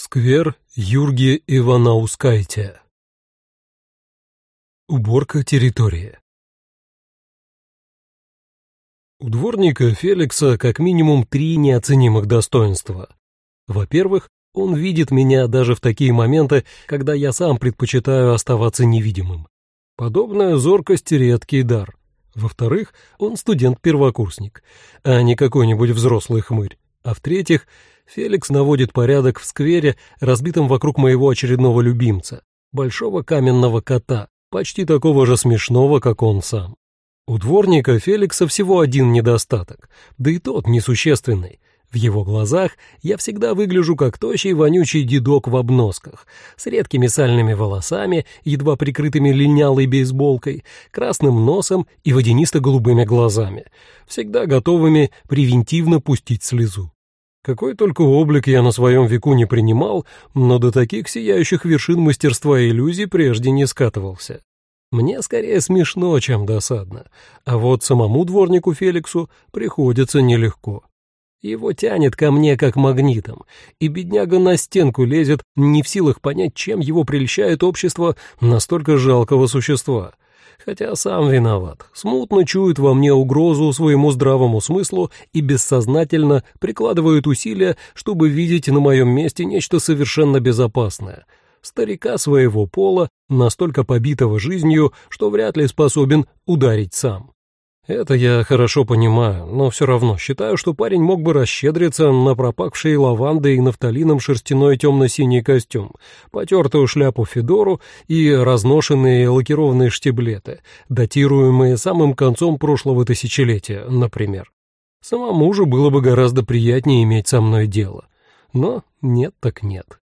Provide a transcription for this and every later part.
Сквер Юрги Иванаускайте. Уборка территории. У дворника Феликса как минимум 3 неоценимых достоинства. Во-первых, он видит меня даже в такие моменты, когда я сам предпочитаю оставаться невидимым. Подобная зоркость — редкий дар. Во-вторых, он студент-первокурсник, а не какой-нибудь взрослый хмырь. А в-третьих, Феликс наводит порядок в сквере, разбитом вокруг моего очередного любимца, большого каменного кота, почти такого же смешного, как он сам. У дворника Феликса всего один недостаток, да и тот несущественный. В его глазах я всегда выгляжу как тощий вонючий дедок в обносках, с редкими сальными волосами, едва прикрытыми линялой бейсболкой, красным носом и водянисто-голубыми глазами, всегда готовыми превентивно пустить слезу. Какой только облик я на своем веку не принимал, но до таких сияющих вершин мастерства иллюзий прежде не скатывался. Мне скорее смешно, чем досадно, а вот самому дворнику Феликсу приходится нелегко. Его тянет ко мне как магнитом, и бедняга на стенку лезет, не в силах понять, чем его прельщает общество настолько жалкого существа. Хотя сам виноват, смутно чует во мне угрозу своему здравому смыслу и бессознательно прикладывает усилия, чтобы видеть на моем месте нечто совершенно безопасное. Старика своего пола, настолько побитого жизнью, что вряд ли способен ударить сам. Это я хорошо понимаю, но все равно считаю, что парень мог бы расщедриться на пропахший лавандой и нафталином шерстяной темно-синий костюм, потертую шляпу-федору и разношенные лакированные штиблеты, датируемые самым концом прошлого тысячелетия, например. Самому же было бы гораздо приятнее иметь со мной дело. Но нет так нет.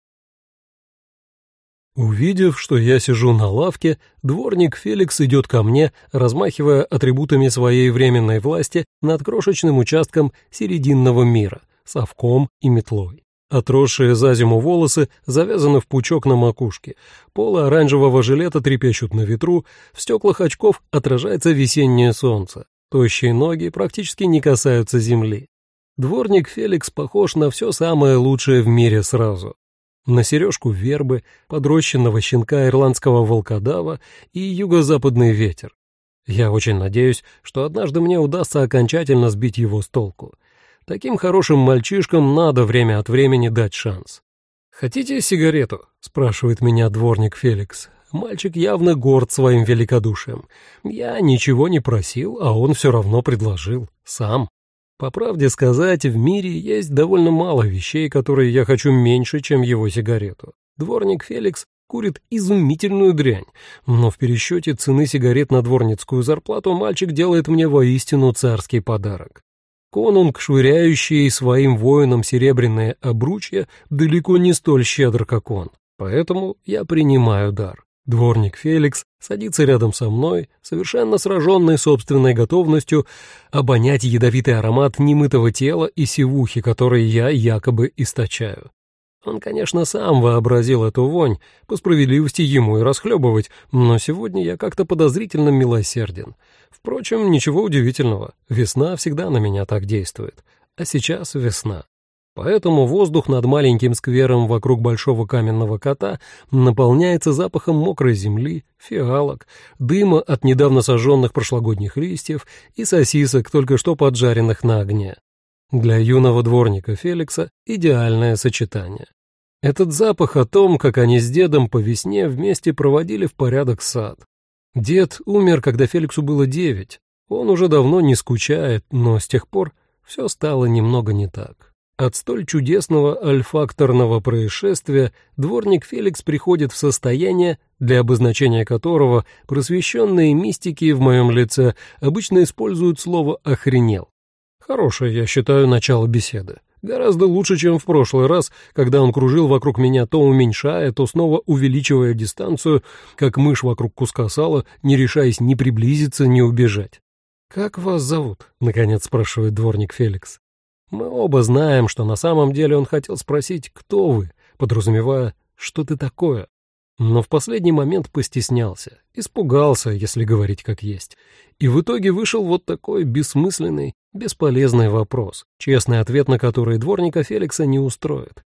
Увидев, что я сижу на лавке, дворник Феликс идет ко мне, размахивая атрибутами своей временной власти над крошечным участком серединного мира, совком и метлой. Отросшие за зиму волосы завязаны в пучок на макушке, полы оранжевого жилета трепещут на ветру, в стеклах очков отражается весеннее солнце, тощие ноги практически не касаются земли. Дворник Феликс похож на все самое лучшее в мире сразу. На сережку вербы, подрощенного щенка ирландского волкодава и юго-западный ветер. Я очень надеюсь, что однажды мне удастся окончательно сбить его с толку. Таким хорошим мальчишкам надо время от времени дать шанс. «Хотите сигарету?» — спрашивает меня дворник Феликс. Мальчик явно горд своим великодушием. Я ничего не просил, а он все равно предложил. Сам. По правде сказать, в мире есть довольно мало вещей, которые я хочу меньше, чем его сигарету. Дворник Феликс курит изумительную дрянь, но в пересчете цены сигарет на дворницкую зарплату мальчик делает мне воистину царский подарок. Конунг, швыряющий своим воинам серебряные обручья, далеко не столь щедр, как он. Поэтому я принимаю дар. Дворник Феликс садится рядом со мной, совершенно сраженный собственной готовностью обонять ядовитый аромат немытого тела и сивухи, которые я якобы источаю. Он, конечно, сам вообразил эту вонь, по справедливости ему и расхлебывать, но сегодня я как-то подозрительно милосерден. Впрочем, ничего удивительного, весна всегда на меня так действует, а сейчас весна. Поэтому воздух над маленьким сквером вокруг большого каменного кота наполняется запахом мокрой земли, фиалок, дыма от недавно сожженных прошлогодних листьев и сосисок, только что поджаренных на огне. Для юного дворника Феликса идеальное сочетание. Этот запах о том, как они с дедом по весне вместе проводили в порядок сад. Дед умер, когда Феликсу было 9. Он уже давно не скучает, но с тех пор все стало немного не так. От столь чудесного альфакторного происшествия дворник Феликс приходит в состояние, для обозначения которого просвещенные мистики в моем лице обычно используют слово «охренел». Хорошее, я считаю, начало беседы. Гораздо лучше, чем в прошлый раз, когда он кружил вокруг меня, то уменьшая, то снова увеличивая дистанцию, как мышь вокруг куска сала, не решаясь ни приблизиться, ни убежать. «Как вас зовут?» — наконец спрашивает дворник Феликс. Мы оба знаем, что на самом деле он хотел спросить, кто вы, подразумевая, что ты такое. Но в последний момент постеснялся, испугался, если говорить как есть. И в итоге вышел вот такой бессмысленный, бесполезный вопрос, честный ответ на который дворника Феликса не устроит.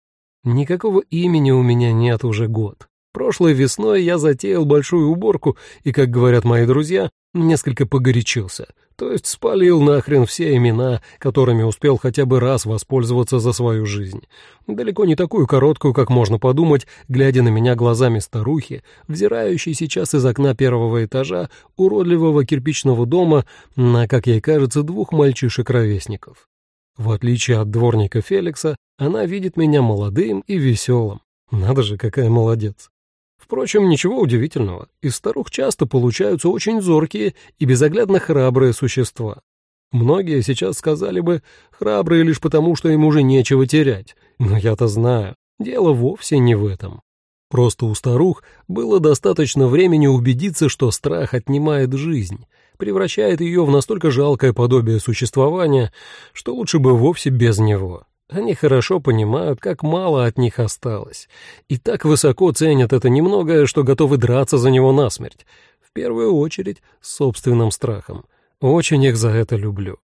Никакого имени у меня нет уже год. Прошлой весной я затеял большую уборку и, как говорят мои друзья, несколько погорячился. То есть спалил нахрен все имена, которыми успел хотя бы раз воспользоваться за свою жизнь. Далеко не такую короткую, как можно подумать, глядя на меня глазами старухи, взирающей сейчас из окна первого этажа уродливого кирпичного дома на, как ей кажется, двух мальчишек-ровесников. В отличие от дворника Феликса, она видит меня молодым и веселым. Надо же, какая молодец. Впрочем, ничего удивительного. Из старух часто получаются очень зоркие и безоглядно храбрые существа. Многие сейчас сказали бы «храбрые» лишь потому, что им уже нечего терять. Но я-то знаю, дело вовсе не в этом. Просто у старух было достаточно времени убедиться, что страх отнимает жизнь, превращает ее в настолько жалкое подобие существования, что лучше бы вовсе без него. Они хорошо понимают, как мало от них осталось, и так высоко ценят это немногое, что готовы драться за него насмерть, в первую очередь с собственным страхом. Очень их за это люблю.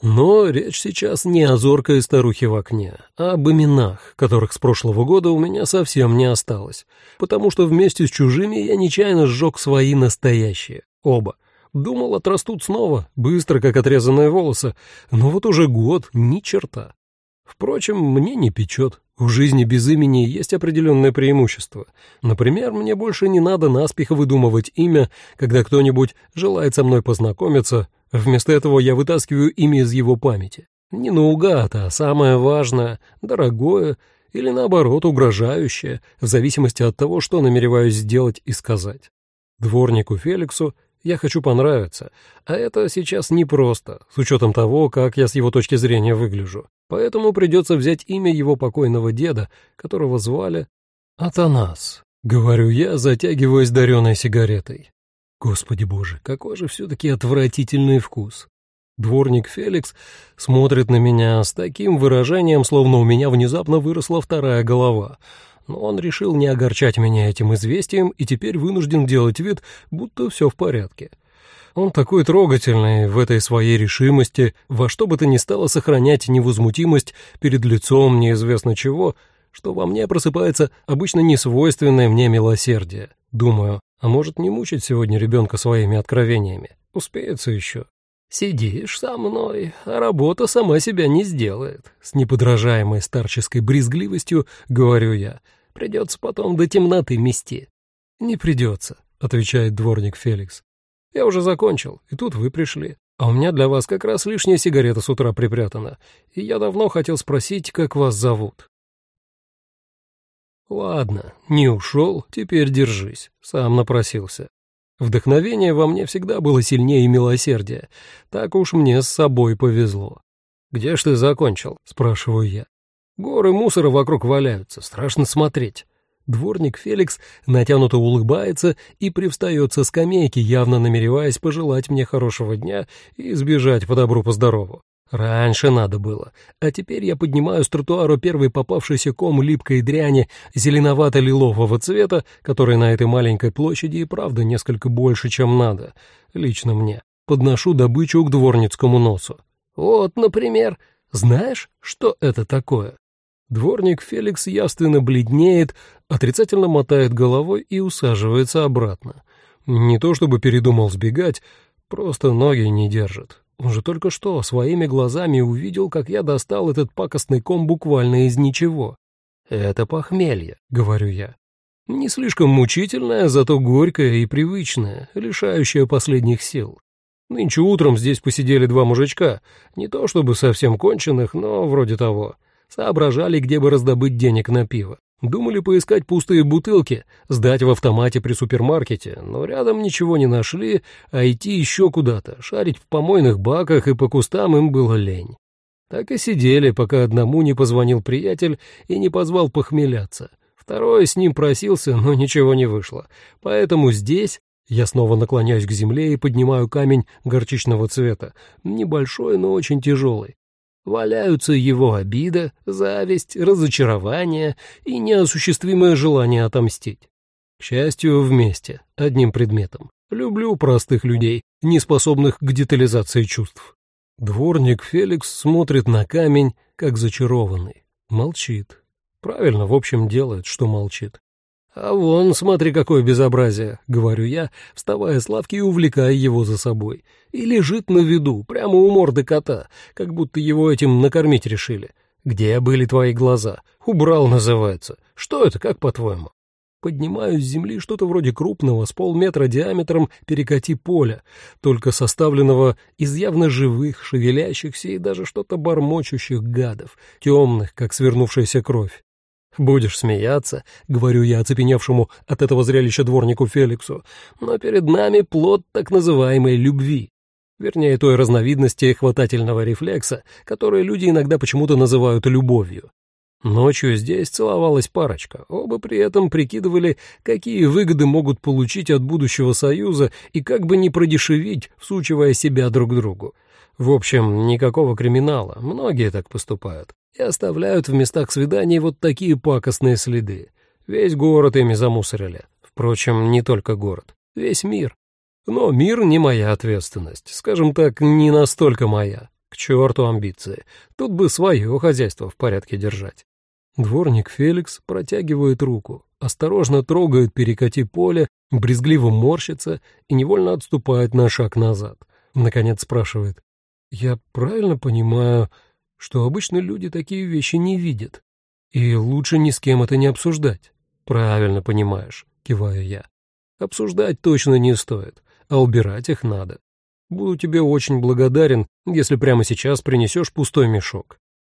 Но речь сейчас не о зоркой старухе в окне, а об именах, которых с прошлого года у меня совсем не осталось, потому что вместе с чужими я нечаянно сжег свои настоящие, оба. Думал, отрастут снова, быстро, как отрезанные волосы, но вот уже год ни черта. Впрочем, мне не печет. У жизни без имени есть определенное преимущество. Например, мне больше не надо наспех выдумывать имя, когда кто-нибудь желает со мной познакомиться. Вместо этого я вытаскиваю имя из его памяти. Не наугад, а самое важное, дорогое или, наоборот, угрожающее, в зависимости от того, что намереваюсь сделать и сказать. Дворнику Феликсу я хочу понравиться, а это сейчас непросто, с учетом того, как я с его точки зрения выгляжу. Поэтому придется взять имя его покойного деда, которого звали Атанас, говорю я, затягиваясь дареной сигаретой. Господи боже, какой же все-таки отвратительный вкус. Дворник Феликс смотрит на меня с таким выражением, словно у меня внезапно выросла вторая голова. Но он решил не огорчать меня этим известием и теперь вынужден делать вид, будто все в порядке. Он такой трогательный в этой своей решимости, во что бы то ни стало сохранять невозмутимость перед лицом неизвестно чего, что во мне просыпается обычно несвойственное мне милосердие. Думаю, а может не мучить сегодня ребенка своими откровениями? Успеется еще. «Сидишь со мной, а работа сама себя не сделает», — с неподражаемой старческой брезгливостью говорю я. «Придется потом до темноты мести». «Не придется», — отвечает дворник Феликс. «Я уже закончил, и тут вы пришли. А у меня для вас как раз лишняя сигарета с утра припрятана, и я давно хотел спросить, как вас зовут». «Ладно, не ушел, теперь держись, сам напросился. Вдохновение во мне всегда было сильнее милосердия, так уж мне с собой повезло». «Где ж ты закончил?» — спрашиваю я. «Горы мусора вокруг валяются, страшно смотреть». Дворник Феликс натянуто улыбается и привстает со скамейки, явно намереваясь пожелать мне хорошего дня и сбежать по добру по здорову. Раньше надо было, а теперь я поднимаю с тротуара первый попавшийся ком липкой дряни зеленовато-лилового цвета, который на этой маленькой площади и правда несколько больше, чем надо, лично мне. Подношу добычу к дворницкому носу. «Вот, например, знаешь, что это такое?» Дворник Феликс явственно бледнеет, отрицательно мотает головой и усаживается обратно. Не то чтобы передумал сбегать, просто ноги не держат. Он же только что своими глазами увидел, как я достал этот пакостный ком буквально из ничего. «Это похмелье», — говорю я. Не слишком мучительное, зато горькое и привычное, лишающее последних сил. Нынче утром здесь посидели два мужичка, не то чтобы совсем конченых, но вроде того. Соображали, где бы раздобыть денег на пиво. Думали поискать пустые бутылки, сдать в автомате при супермаркете, но рядом ничего не нашли, а идти еще куда-то, шарить в помойных баках и по кустам им было лень. Так и сидели, пока одному не позвонил приятель и не позвал похмеляться. Второй с ним просился, но ничего не вышло. Поэтому здесь я снова наклоняюсь к земле и поднимаю камень горчичного цвета, небольшой, но очень тяжелый. Валяются его обида, зависть, разочарование и неосуществимое желание отомстить. К счастью, вместе, одним предметом. Люблю простых людей, не способных к детализации чувств. Дворник Феликс смотрит на камень, как зачарованный. Молчит. Правильно, в общем, делает, что молчит. «А вон, смотри, какое безобразие», — говорю я, вставая с лавки и увлекая его за собой. И лежит на виду, прямо у морды кота, как будто его этим накормить решили. «Где были твои глаза? Убрал, называется. Что это, как по-твоему?» Поднимаю с земли что-то вроде крупного, с полметра диаметром перекати поля, только составленного из явно живых, шевелящихся и даже что-то бормочущих гадов, темных, как свернувшаяся кровь. «Будешь смеяться», — говорю я оцепеневшему от этого зрелища дворнику Феликсу, «но перед нами плод так называемой любви. Вернее, той разновидности хватательного рефлекса, который люди иногда почему-то называют любовью. Ночью здесь целовалась парочка, оба при этом прикидывали, какие выгоды могут получить от будущего союза и как бы не продешевить, всучивая себя друг другу. В общем, никакого криминала, многие так поступают, и оставляют в местах свиданий вот такие пакостные следы. Весь город ими замусорили. Впрочем, не только город, весь мир. Но мир не моя ответственность, скажем так, не настолько моя. К черту амбиции, тут бы свое хозяйство в порядке держать. Дворник Феликс протягивает руку, осторожно трогает перекати поле, брезгливо морщится и невольно отступает на шаг назад. Наконец спрашивает: «Я правильно понимаю, что обычно люди такие вещи не видят, и лучше ни с кем это не обсуждать?» «Правильно понимаешь», — киваю я. «Обсуждать точно не стоит, а убирать их надо. Буду тебе очень благодарен, если прямо сейчас принесешь пустой мешок».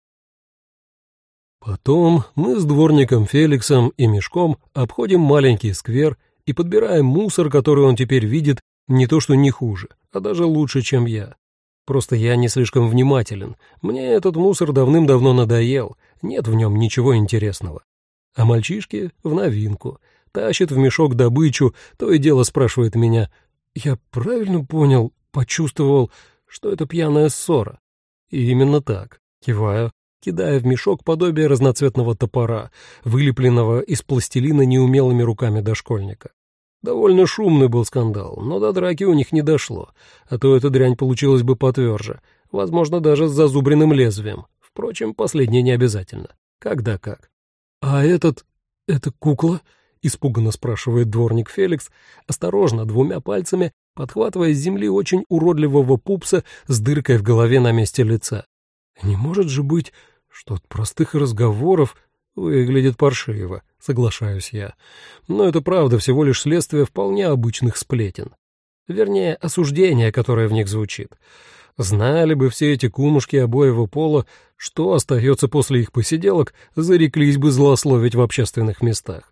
Потом мы с дворником Феликсом и мешком обходим маленький сквер и подбираем мусор, который он теперь видит не то что не хуже, а даже лучше, чем я. Просто я не слишком внимателен, мне этот мусор давным-давно надоел, нет в нем ничего интересного. А мальчишки в новинку, тащит в мешок добычу, то и дело спрашивает меня: «Я правильно понял, почувствовал, что это пьяная ссора?» И именно так, киваю, кидая в мешок подобие разноцветного топора, вылепленного из пластилина неумелыми руками дошкольника. Довольно шумный был скандал, но до драки у них не дошло, а то эта дрянь получилась бы потверже, возможно, даже с зазубренным лезвием. Впрочем, последнее не обязательно. Когда как. «А эта кукла?» — испуганно спрашивает дворник Феликс, осторожно, двумя пальцами, подхватывая с земли очень уродливого пупса с дыркой в голове на месте лица. «Не может же быть, что от простых разговоров...» «Выглядит паршиво», — соглашаюсь я. «Но это правда всего лишь следствие вполне обычных сплетен. Вернее, осуждение, которое в них звучит. Знали бы все эти кумушки обоего пола, что остается после их посиделок, зареклись бы злословить в общественных местах».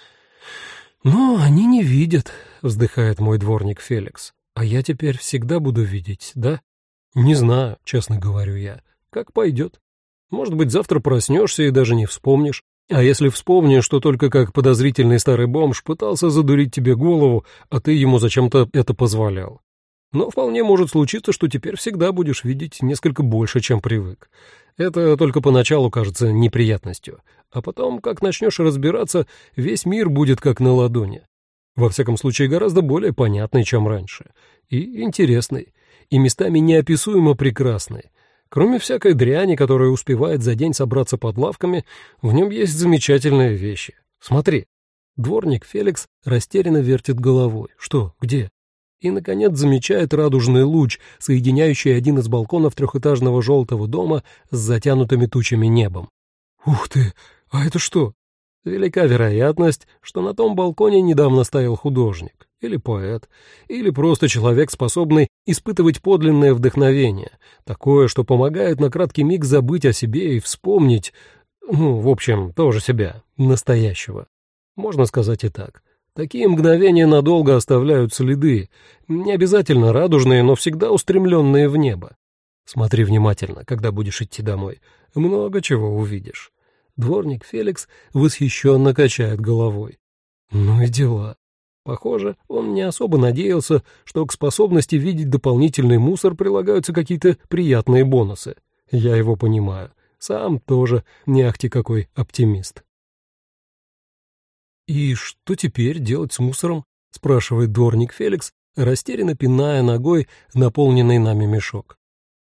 «Но они не видят», — вздыхает мой дворник Феликс. «А я теперь всегда буду видеть, да?» «Не знаю», — честно говорю я. «Как пойдет. Может быть, завтра проснешься и даже не вспомнишь. А если вспомнишь, то только как подозрительный старый бомж пытался задурить тебе голову, а ты ему зачем-то это позволял. Но вполне может случиться, что теперь всегда будешь видеть несколько больше, чем привык. Это только поначалу кажется неприятностью, а потом, как начнешь разбираться, весь мир будет как на ладони. Во всяком случае, гораздо более понятный, чем раньше. И интересный, и местами неописуемо прекрасный. Кроме всякой дряни, которая успевает за день собраться под лавками, в нем есть замечательные вещи. Смотри». Дворник Феликс растерянно вертит головой. «Что? Где?» И, наконец, замечает радужный луч, соединяющий один из балконов трехэтажного желтого дома с затянутыми тучами небом. «Ух ты! А это что?» Велика вероятность, что на том балконе недавно стоял художник, или поэт, или просто человек, способный испытывать подлинное вдохновение, такое, что помогает на краткий миг забыть о себе и вспомнить, в общем, тоже себя, настоящего. Можно сказать и так. Такие мгновения надолго оставляют следы, не обязательно радужные, но всегда устремленные в небо. Смотри внимательно, когда будешь идти домой, много чего увидишь. Дворник Феликс восхищенно качает головой. Ну и дела. Похоже, он не особо надеялся, что к способности видеть дополнительный мусор прилагаются какие-то приятные бонусы. Я его понимаю. Сам тоже не ахти какой оптимист. «И что теперь делать с мусором?» — спрашивает дворник Феликс, растерянно пиная ногой наполненный нами мешок.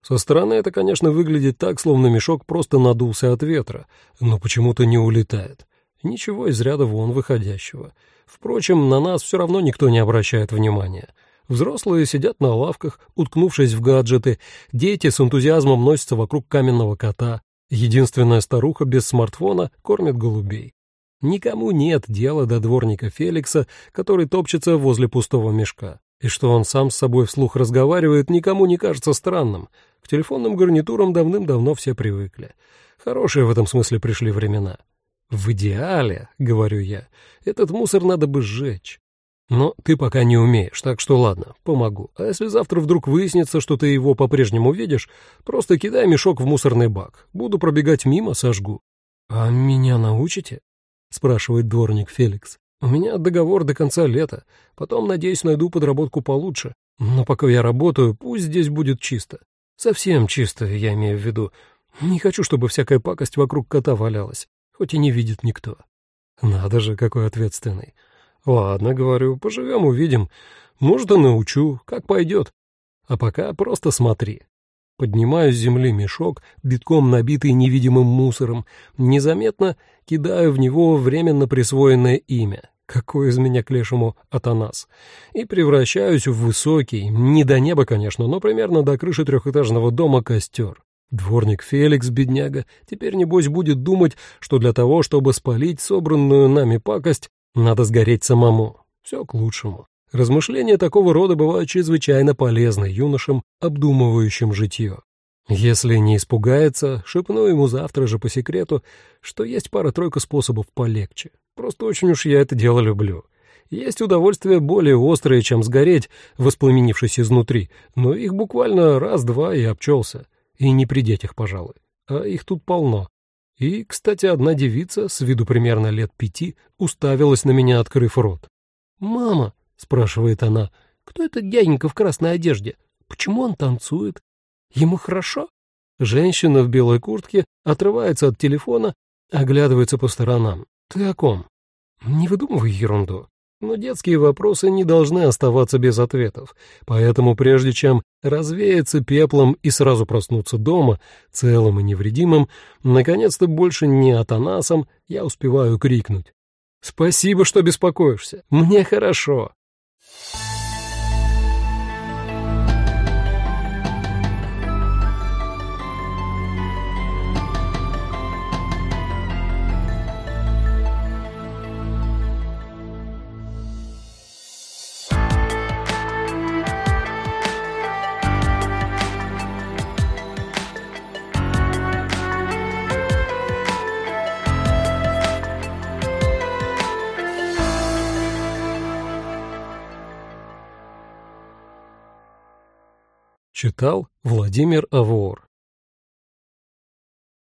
Со стороны это, конечно, выглядит так, словно мешок просто надулся от ветра, но почему-то не улетает. Ничего из ряда вон выходящего. Впрочем, на нас все равно никто не обращает внимания. Взрослые сидят на лавках, уткнувшись в гаджеты, дети с энтузиазмом носятся вокруг каменного кота, единственная старуха без смартфона кормит голубей. Никому нет дела до дворника Феликса, который топчется возле пустого мешка. И что он сам с собой вслух разговаривает, никому не кажется странным. К телефонным гарнитурам давным-давно все привыкли. Хорошие в этом смысле пришли времена. «В идеале, — говорю я, — этот мусор надо бы сжечь. Но ты пока не умеешь, так что ладно, помогу. А если завтра вдруг выяснится, что ты его по-прежнему видишь, просто кидай мешок в мусорный бак. Буду пробегать мимо, сожгу». «А меня научите?» — спрашивает дворник Феликс. «У меня договор до конца лета. Потом, надеюсь, найду подработку получше. Но пока я работаю, пусть здесь будет чисто. Совсем чисто, я имею в виду. Не хочу, чтобы всякая пакость вокруг кота валялась, хоть и не видит никто». Надо же, какой ответственный. «Ладно, — говорю, — поживем, увидим. Может, и научу, как пойдет. А пока просто смотри». Поднимаю с земли мешок, битком набитый невидимым мусором, незаметно кидаю в него временно присвоенное имя, какой из меня к лешему Атанас, и превращаюсь в высокий, не до неба, конечно, но примерно до крыши трехэтажного дома костер. Дворник Феликс, бедняга, теперь, небось, будет думать, что для того, чтобы спалить собранную нами пакость, надо сгореть самому. Все к лучшему. Размышления такого рода бывают чрезвычайно полезны юношам, обдумывающим житье. Если не испугается, шепну ему завтра же по секрету, что есть пара-тройка способов полегче. Просто очень уж я это дело люблю. Есть удовольствие более острое, чем сгореть, воспламенившись изнутри, но их буквально раз-два и обчелся. И не при детях, пожалуй. А их тут полно. И, кстати, одна девица, с виду примерно лет 5, уставилась на меня, открыв рот. «Мама», — спрашивает она, — «кто этот дяденька в красной одежде? Почему он танцует? Ему хорошо?» Женщина в белой куртке отрывается от телефона, оглядывается по сторонам. «Ты о ком?» «Не выдумывай ерунду». Но детские вопросы не должны оставаться без ответов, поэтому прежде чем развеяться пеплом и сразу проснуться дома, целым и невредимым, наконец-то больше не Атанасом, я успеваю крикнуть: «Спасибо, что беспокоишься, мне хорошо». Читал Владимир Авор.